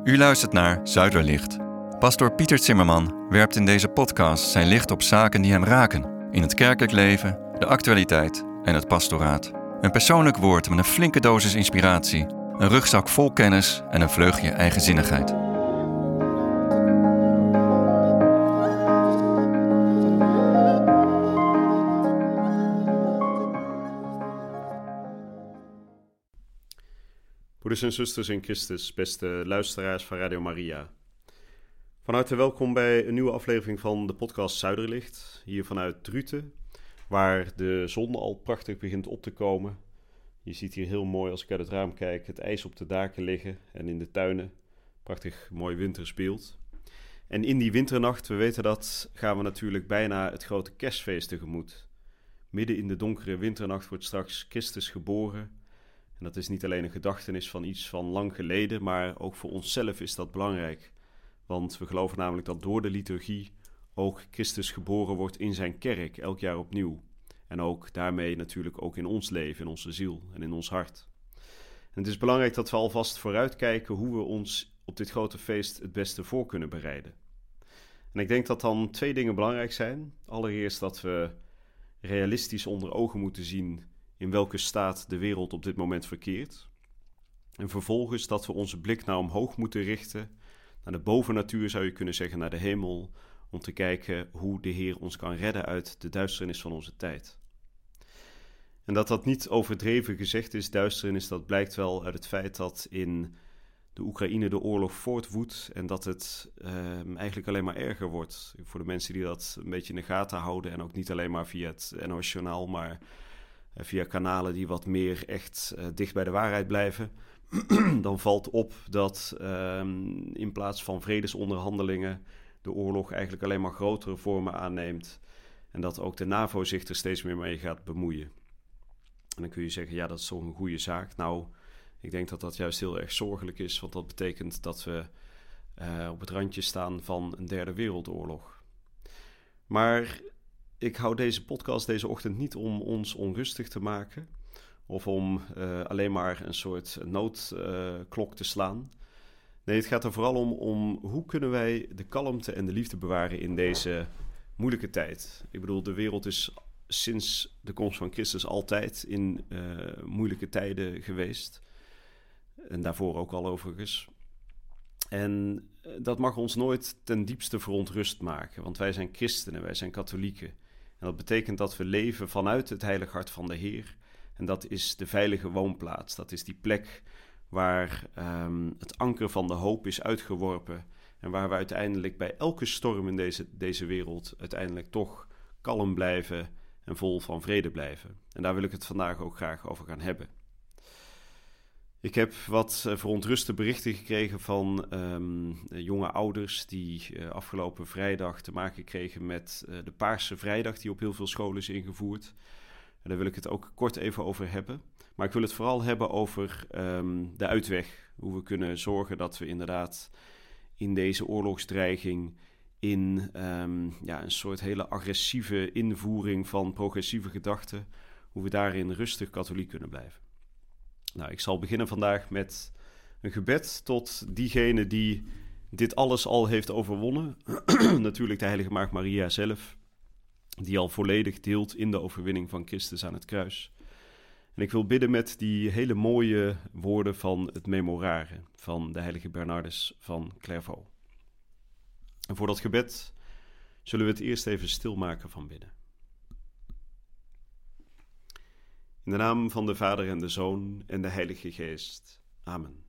U luistert naar Zuiderlicht. Pastoor Pieter Zimmerman werpt in deze podcast zijn licht op zaken die hem raken. In het kerkelijk leven, de actualiteit en het pastoraat. Een persoonlijk woord met een flinke dosis inspiratie. Een rugzak vol kennis en een vleugje eigenzinnigheid. Broeders en zusters in Christus, beste luisteraars van Radio Maria. Van harte welkom bij een nieuwe aflevering van de podcast Zuiderlicht. Hier vanuit Druten, waar de zon al prachtig begint op te komen. Je ziet hier heel mooi, als ik uit het raam kijk, het ijs op de daken liggen en in de tuinen. Prachtig mooi winters beeld. En in die winternacht, we weten dat, gaan we natuurlijk bijna het grote kerstfeest tegemoet. Midden in de donkere winternacht wordt straks Christus geboren. En dat is niet alleen een gedachtenis van iets van lang geleden, maar ook voor onszelf is dat belangrijk. Want we geloven namelijk dat door de liturgie ook Christus geboren wordt in zijn kerk, elk jaar opnieuw. En ook daarmee natuurlijk ook in ons leven, in onze ziel en in ons hart. En het is belangrijk dat we alvast vooruitkijken hoe we ons op dit grote feest het beste voor kunnen bereiden. En ik denk dat dan twee dingen belangrijk zijn. Allereerst dat we realistisch onder ogen moeten zien in welke staat de wereld op dit moment verkeert. En vervolgens dat we onze blik naar omhoog moeten richten, naar de bovennatuur zou je kunnen zeggen, naar de hemel, om te kijken hoe de Heer ons kan redden uit de duisternis van onze tijd. En dat dat niet overdreven gezegd is, duisternis, dat blijkt wel uit het feit dat in de Oekraïne de oorlog voortwoedt en dat het eigenlijk alleen maar erger wordt. Voor de mensen die dat een beetje in de gaten houden en ook niet alleen maar via het NOS-journaal, maar via kanalen die wat meer echt dicht bij de waarheid blijven, dan valt op dat in plaats van vredesonderhandelingen de oorlog eigenlijk alleen maar grotere vormen aanneemt en dat ook de NAVO zich er steeds meer mee gaat bemoeien. En dan kun je zeggen, ja, dat is toch een goede zaak. Nou, ik denk dat dat juist heel erg zorgelijk is, want dat betekent dat we op het randje staan van een derde wereldoorlog. Maar ik hou deze podcast deze ochtend niet om ons onrustig te maken of om alleen maar een soort noodklok te slaan. Nee, het gaat er vooral om hoe kunnen wij de kalmte en de liefde bewaren in deze moeilijke tijd. Ik bedoel, de wereld is sinds de komst van Christus altijd in moeilijke tijden geweest. En daarvoor ook al overigens. En dat mag ons nooit ten diepste verontrust maken, want wij zijn christenen, wij zijn katholieken. En dat betekent dat we leven vanuit het heilig hart van de Heer. En dat is de veilige woonplaats. Dat is die plek waar het anker van de hoop is uitgeworpen. En waar we uiteindelijk bij elke storm in deze wereld uiteindelijk toch kalm blijven en vol van vrede blijven. En daar wil ik het vandaag ook graag over gaan hebben. Ik heb wat verontruste berichten gekregen van jonge ouders die afgelopen vrijdag te maken kregen met de Paarse Vrijdag die op heel veel scholen is ingevoerd. En daar wil ik het ook kort even over hebben. Maar ik wil het vooral hebben over de uitweg. Hoe we kunnen zorgen dat we inderdaad in deze oorlogsdreiging in een soort hele agressieve invoering van progressieve gedachten, hoe we daarin rustig katholiek kunnen blijven. Nou, ik zal beginnen vandaag met een gebed tot diegene die dit alles al heeft overwonnen. Natuurlijk de Heilige Maagd Maria zelf, die al volledig deelt in de overwinning van Christus aan het kruis. En ik wil bidden met die hele mooie woorden van het Memorare van de Heilige Bernardus van Clairvaux. En voor dat gebed zullen we het eerst even stilmaken van binnen. In de naam van de Vader en de Zoon en de Heilige Geest. Amen.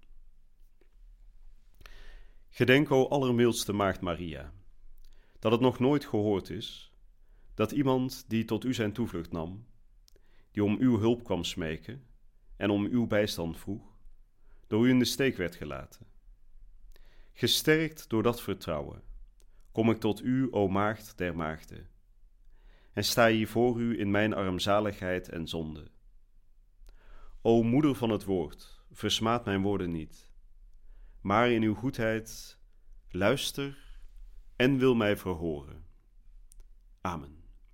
Gedenk, o allermildste Maagd Maria, dat het nog nooit gehoord is, dat iemand die tot u zijn toevlucht nam, die om uw hulp kwam smeken en om uw bijstand vroeg, door u in de steek werd gelaten. Gesterkt door dat vertrouwen, kom ik tot u, o Maagd der Maagden, en sta hier voor u in mijn armzaligheid en zonde. O moeder van het woord, versmaad mijn woorden niet, maar in uw goedheid luister en wil mij verhoren. Amen.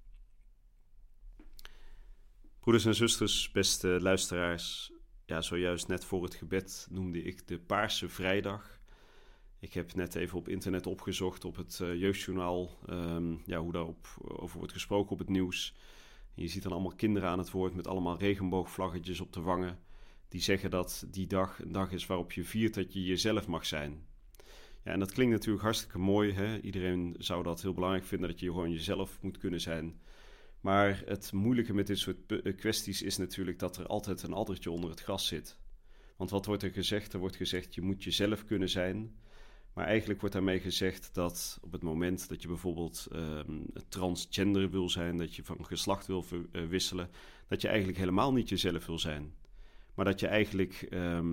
Broeders en zusters, beste luisteraars, ja, zojuist net voor het gebed noemde ik de Paarse Vrijdag. Ik heb net even op internet opgezocht op het Jeugdjournaal hoe daarop over wordt gesproken op het nieuws. En je ziet dan allemaal kinderen aan het woord met allemaal regenboogvlaggetjes op de wangen. Die zeggen dat die dag een dag is waarop je viert dat je jezelf mag zijn. Ja, en dat klinkt natuurlijk hartstikke mooi. Hè? Iedereen zou dat heel belangrijk vinden, dat je gewoon jezelf moet kunnen zijn. Maar het moeilijke met dit soort kwesties is natuurlijk dat er altijd een addertje onder het gras zit. Want wat wordt er gezegd? Er wordt gezegd, je moet jezelf kunnen zijn. Maar eigenlijk wordt daarmee gezegd dat op het moment dat je bijvoorbeeld transgender wil zijn, dat je van geslacht wil wisselen, dat je eigenlijk helemaal niet jezelf wil zijn. Maar dat je eigenlijk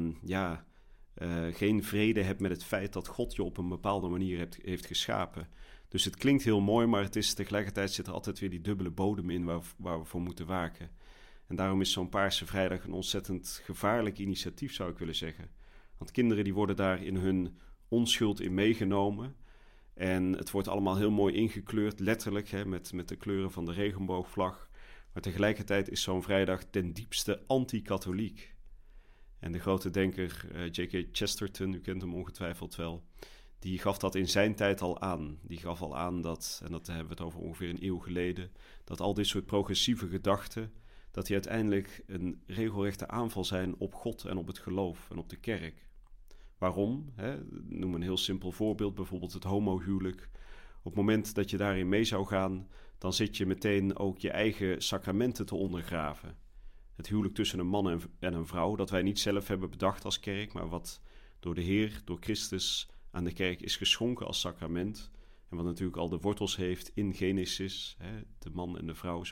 geen vrede hebt met het feit dat God je op een bepaalde manier heeft geschapen. Dus het klinkt heel mooi, maar het is tegelijkertijd zit er altijd weer die dubbele bodem in waar we voor moeten waken. En daarom is zo'n Paarse Vrijdag een ontzettend gevaarlijk initiatief, zou ik willen zeggen. Want kinderen die worden daar in hun onschuld in meegenomen. En het wordt allemaal heel mooi ingekleurd, letterlijk, hè, met de kleuren van de regenboogvlag. Maar tegelijkertijd is zo'n vrijdag ten diepste anti-katholiek. En de grote denker J.K. Chesterton, u kent hem ongetwijfeld wel, die gaf dat in zijn tijd al aan. Die gaf al aan dat, en dat hebben we het over ongeveer een eeuw geleden, dat al dit soort progressieve gedachten, dat die uiteindelijk een regelrechte aanval zijn op God en op het geloof en op de kerk. Waarom? Noem een heel simpel voorbeeld, bijvoorbeeld het homohuwelijk. Op het moment dat je daarin mee zou gaan, dan zit je meteen ook je eigen sacramenten te ondergraven. Het huwelijk tussen een man en een vrouw, dat wij niet zelf hebben bedacht als kerk, maar wat door de Heer, door Christus aan de kerk is geschonken als sacrament. En wat natuurlijk al de wortels heeft in Genesis. De man en de vrouw,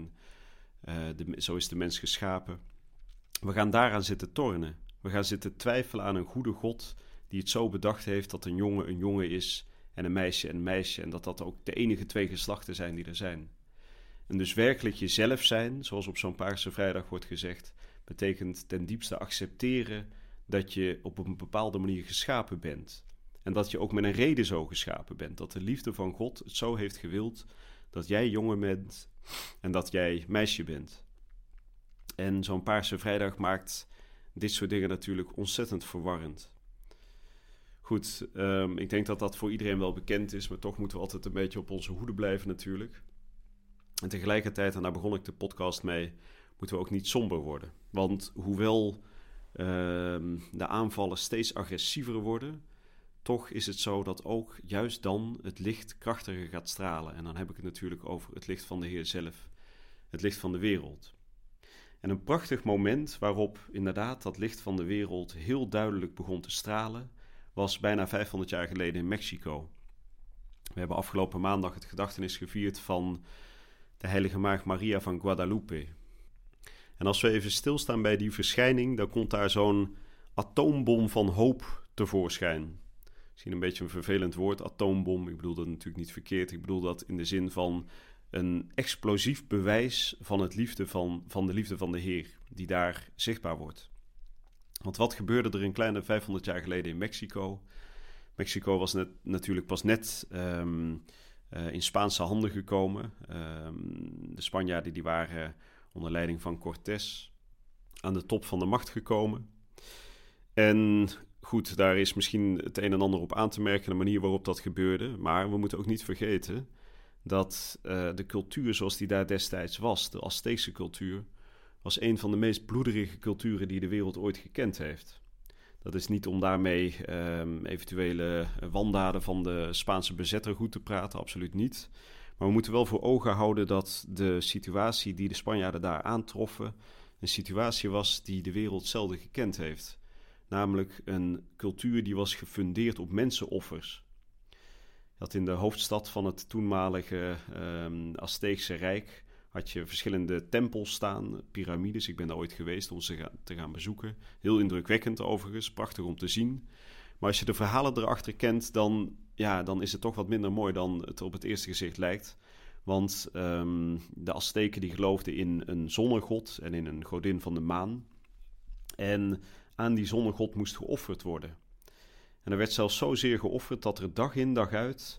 zo is de mens geschapen. We gaan daaraan zitten tornen. We gaan zitten twijfelen aan een goede God die het zo bedacht heeft dat een jongen is en een meisje. En dat ook de enige twee geslachten zijn die er zijn. En dus werkelijk jezelf zijn, zoals op zo'n Paarse Vrijdag wordt gezegd, betekent ten diepste accepteren dat je op een bepaalde manier geschapen bent. En dat je ook met een reden zo geschapen bent. Dat de liefde van God het zo heeft gewild dat jij jongen bent en dat jij meisje bent. En zo'n Paarse Vrijdag maakt dit soort dingen natuurlijk ontzettend verwarrend. Goed, ik denk dat dat voor iedereen wel bekend is, maar toch moeten we altijd een beetje op onze hoede blijven natuurlijk. En tegelijkertijd, en daar begon ik de podcast mee, moeten we ook niet somber worden. Want hoewel de aanvallen steeds agressiever worden, toch is het zo dat ook juist dan het licht krachtiger gaat stralen. En dan heb ik het natuurlijk over het licht van de Heer zelf, het licht van de wereld. En een prachtig moment waarop inderdaad dat licht van de wereld heel duidelijk begon te stralen, was bijna 500 jaar geleden in Mexico. We hebben afgelopen maandag het gedachtenis gevierd van de heilige maagd Maria van Guadalupe. En als we even stilstaan bij die verschijning, dan komt daar zo'n atoombom van hoop tevoorschijn. Misschien een beetje een vervelend woord, atoombom. Ik bedoel dat natuurlijk niet verkeerd. Ik bedoel dat in de zin van een explosief bewijs van de liefde van de Heer, die daar zichtbaar wordt. Want wat gebeurde er een kleine 500 jaar geleden in Mexico? Mexico was natuurlijk pas net in Spaanse handen gekomen. De Spanjaarden die waren onder leiding van Cortés aan de top van de macht gekomen. En goed, daar is misschien het een en ander op aan te merken, de manier waarop dat gebeurde. Maar we moeten ook niet vergeten dat de cultuur zoals die daar destijds was, de Azteekse cultuur, was een van de meest bloederige culturen die de wereld ooit gekend heeft. Dat is niet om daarmee eventuele wandaden van de Spaanse bezetter goed te praten, absoluut niet. Maar we moeten wel voor ogen houden dat de situatie die de Spanjaarden daar aantroffen een situatie was die de wereld zelden gekend heeft. Namelijk een cultuur die was gefundeerd op mensenoffers. Je had in de hoofdstad van het toenmalige Azteekse Rijk had je verschillende tempels staan, piramides. Ik ben daar ooit geweest om ze te gaan bezoeken. Heel indrukwekkend overigens, prachtig om te zien. Maar als je de verhalen erachter kent, dan is het toch wat minder mooi dan het op het eerste gezicht lijkt. Want de Azteken die geloofden in een zonnegod en in een godin van de maan. En aan die zonnegod moest geofferd worden. En er werd zelfs zozeer geofferd dat er dag in dag uit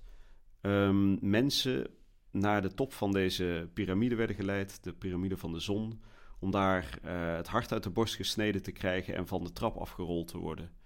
mensen naar de top van deze piramide werden geleid, de piramide van de zon, om daar het hart uit de borst gesneden te krijgen en van de trap afgerold te worden.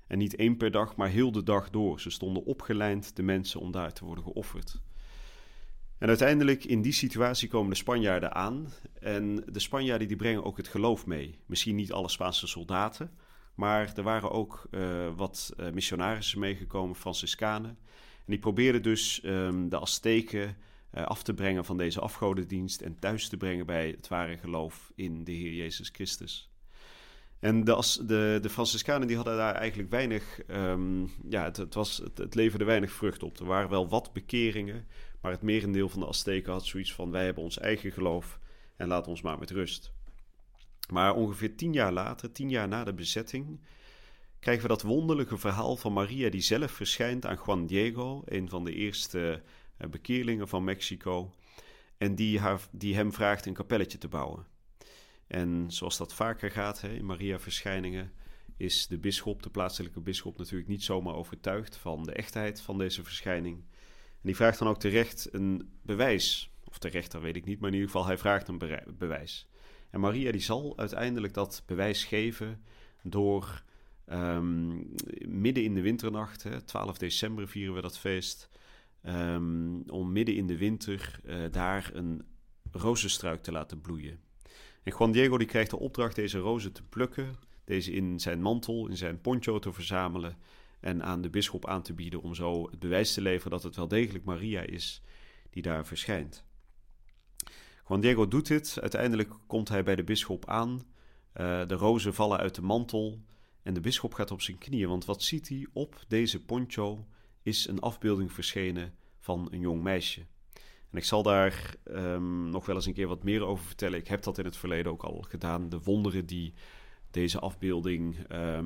En niet 1 per dag, maar heel de dag door. Ze stonden opgelijnd, de mensen, om daar te worden geofferd. En uiteindelijk in die situatie komen de Spanjaarden aan. En de Spanjaarden die brengen ook het geloof mee. Misschien niet alle Spaanse soldaten, maar er waren ook wat missionarissen meegekomen, Franciscanen. En die probeerden dus de Azteken af te brengen van deze afgodendienst en thuis te brengen bij het ware geloof in de Heer Jezus Christus. En de Franciscanen die hadden daar eigenlijk weinig, het leverde weinig vrucht op. Er waren wel wat bekeringen, maar het merendeel van de Azteken had zoiets van: wij hebben ons eigen geloof en laat ons maar met rust. Maar ongeveer 10 jaar later, 10 jaar na de bezetting, krijgen we dat wonderlijke verhaal van Maria die zelf verschijnt aan Juan Diego, een van de eerste bekeerlingen van Mexico, en die hem vraagt een kapelletje te bouwen. En zoals dat vaker gaat in Maria-verschijningen, is de bisschop, de plaatselijke bisschop, natuurlijk niet zomaar overtuigd van de echtheid van deze verschijning. En die vraagt dan ook terecht een bewijs. Of terecht, dat weet ik niet, maar in ieder geval hij vraagt een bewijs. En Maria die zal uiteindelijk dat bewijs geven door midden in de winternacht, 12 december vieren we dat feest, om midden in de winter daar een rozenstruik te laten bloeien. En Juan Diego die krijgt de opdracht deze rozen te plukken, deze in zijn mantel, in zijn poncho te verzamelen en aan de bisschop aan te bieden om zo het bewijs te leveren dat het wel degelijk Maria is die daar verschijnt. Juan Diego doet dit, uiteindelijk komt hij bij de bisschop aan, de rozen vallen uit de mantel en de bisschop gaat op zijn knieën, want wat ziet hij? Op deze poncho is een afbeelding verschenen van een jong meisje. En ik zal daar nog wel eens een keer wat meer over vertellen. Ik heb dat in het verleden ook al gedaan. De wonderen die deze afbeelding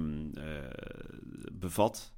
bevat.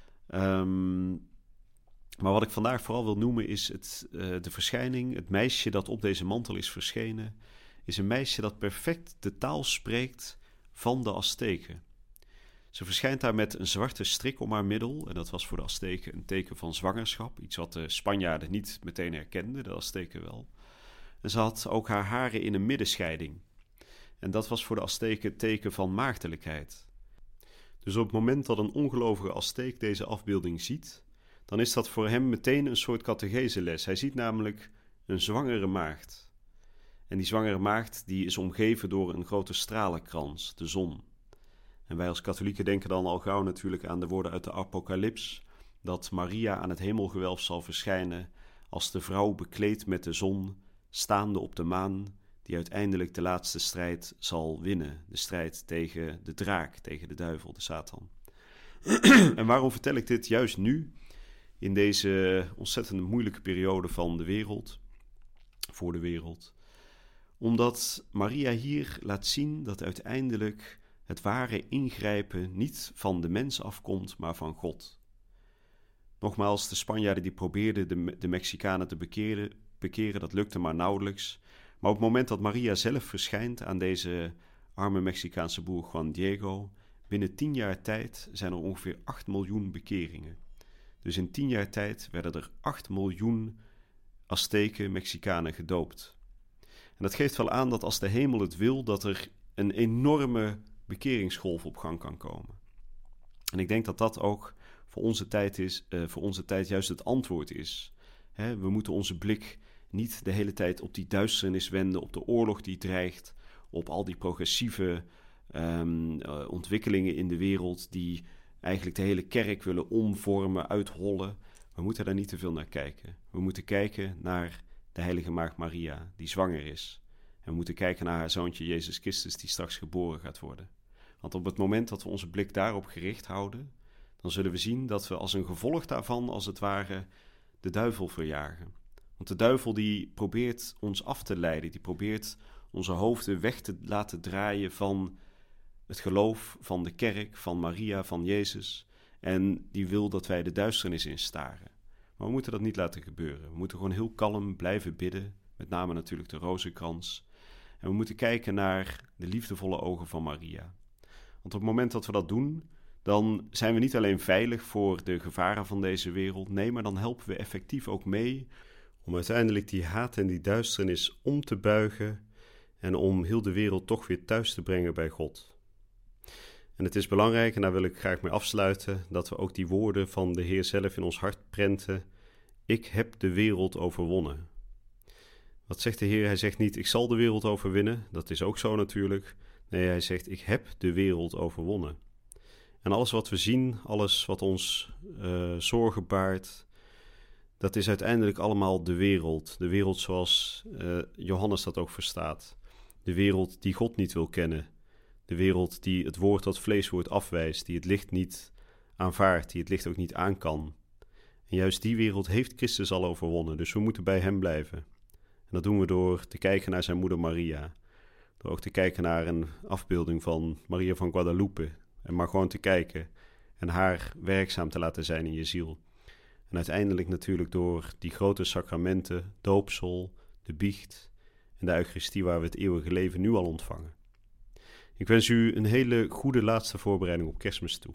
Maar wat ik vandaag vooral wil noemen is de verschijning. Het meisje dat op deze mantel is verschenen, is een meisje dat perfect de taal spreekt van de Azteken. Ze verschijnt daar met een zwarte strik om haar middel. En dat was voor de Azteken een teken van zwangerschap. Iets wat de Spanjaarden niet meteen herkenden, de Azteken wel. En ze had ook haar haren in een middenscheiding. En dat was voor de Azteken het teken van maagdelijkheid. Dus op het moment dat een ongelovige Azteek deze afbeelding ziet, dan is dat voor hem meteen een soort catecheseles. Hij ziet namelijk een zwangere maagd. En die zwangere maagd die is omgeven door een grote stralenkrans, de zon. En wij als katholieken denken dan al gauw natuurlijk aan de woorden uit de Apocalyps, dat Maria aan het hemelgewelf zal verschijnen als de vrouw bekleed met de zon, staande op de maan, die uiteindelijk de laatste strijd zal winnen. De strijd tegen de draak, tegen de duivel, de Satan. En waarom vertel ik dit juist nu, in deze ontzettend moeilijke periode van de wereld, voor de wereld? Omdat Maria hier laat zien dat uiteindelijk het ware ingrijpen niet van de mens afkomt, maar van God. Nogmaals, de Spanjaarden die probeerden de Mexicanen te bekeren, dat lukte maar nauwelijks. Maar op het moment dat Maria zelf verschijnt aan deze arme Mexicaanse boer Juan Diego, binnen 10 jaar tijd zijn er ongeveer 8 miljoen bekeringen. Dus in 10 jaar tijd werden er 8 miljoen Azteken, Mexicanen gedoopt. En dat geeft wel aan dat als de hemel het wil, dat er een enorme bekeringsgolf op gang kan komen. En ik denk dat dat ook voor onze tijd juist het antwoord is. We moeten onze blik niet de hele tijd op die duisternis wenden, op de oorlog die dreigt, op al die progressieve ontwikkelingen in de wereld die eigenlijk de hele kerk willen omvormen, uithollen. We moeten daar niet te veel naar kijken. We moeten kijken naar de heilige maagd Maria, die zwanger is. En we moeten kijken naar haar zoontje Jezus Christus, die straks geboren gaat worden. Want op het moment dat we onze blik daarop gericht houden, dan zullen we zien dat we als een gevolg daarvan, als het ware, de duivel verjagen. Want de duivel die probeert ons af te leiden, die probeert onze hoofden weg te laten draaien van het geloof van de kerk, van Maria, van Jezus. En die wil dat wij de duisternis instaren. Maar we moeten dat niet laten gebeuren. We moeten gewoon heel kalm blijven bidden, met name natuurlijk de rozenkrans. En we moeten kijken naar de liefdevolle ogen van Maria. Want op het moment dat we dat doen, dan zijn we niet alleen veilig voor de gevaren van deze wereld. Nee, maar dan helpen we effectief ook mee om uiteindelijk die haat en die duisternis om te buigen en om heel de wereld toch weer thuis te brengen bij God. En het is belangrijk, en daar wil ik graag mee afsluiten, dat we ook die woorden van de Heer zelf in ons hart prenten. Ik heb de wereld overwonnen. Wat zegt de Heer? Hij zegt niet, ik zal de wereld overwinnen. Dat is ook zo natuurlijk. Nee, hij zegt, ik heb de wereld overwonnen. En alles wat we zien, alles wat ons zorgen baart, dat is uiteindelijk allemaal de wereld. De wereld zoals Johannes dat ook verstaat. De wereld die God niet wil kennen. De wereld die het woord dat vlees wordt afwijst, die het licht niet aanvaardt, die het licht ook niet aan kan. En juist die wereld heeft Christus al overwonnen, dus we moeten bij hem blijven. En dat doen we door te kijken naar zijn moeder Maria. Door ook te kijken naar een afbeelding van Maria van Guadalupe. En maar gewoon te kijken en haar werkzaam te laten zijn in je ziel. En uiteindelijk natuurlijk door die grote sacramenten, doopsel, de biecht en de Eucharistie waar we het eeuwige leven nu al ontvangen. Ik wens u een hele goede laatste voorbereiding op Kerstmis toe.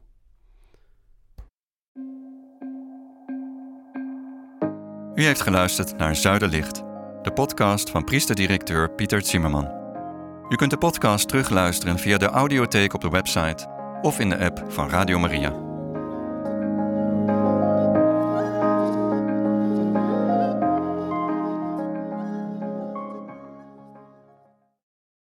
U heeft geluisterd naar Zuiderlicht, de podcast van priester-directeur Pieter Zimmerman. U kunt de podcast terugluisteren via de audiotheek op de website of in de app van Radio Maria.